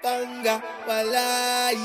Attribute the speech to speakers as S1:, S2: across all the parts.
S1: Banga, walai.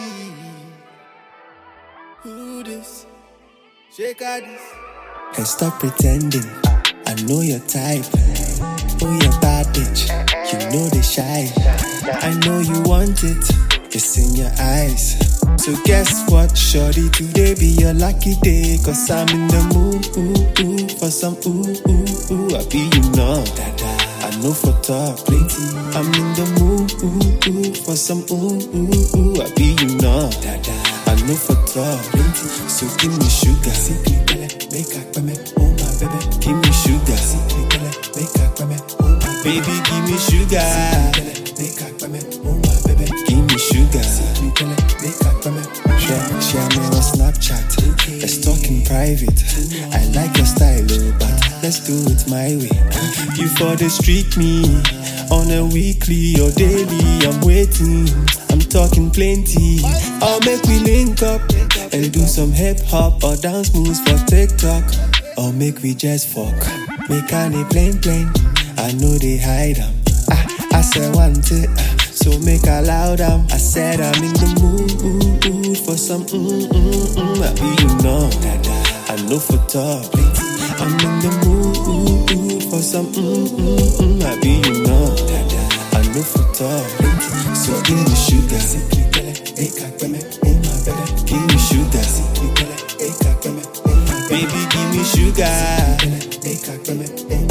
S1: Who this? Shake this.
S2: And stop pretending, I know your type. Oh, you're bad bitch, you know they shy. I know you want it, it's in your eyes. So guess what, shorty, today be your lucky day. Cause I'm in the mood, for some I be you know. I know for talk, plenty. I'm in the mood, for some I be you know. I know for talk, plenty. So give me sugar, make a comment, oh my baby. Give me sugar, make a comment, oh my baby. Give me sugar, make a comment, oh my baby. Give me sugar, make a comment. Share me on Snapchat, let's talk in private. I like your style, oh, but let's do it my way. You for the street me on a weekly or daily. I'm waiting, I'm talking plenty. I'll make we link up and do some hip hop or dance moves for TikTok. Or make we just fuck, make any plain. I know they hide them. I said want it, so make a loud I said I'm in the mood for some I be you know. I know for talk, I'm in the mood for some I be you know. I know for talk, so give me sugar, give me sugar, baby give me sugar.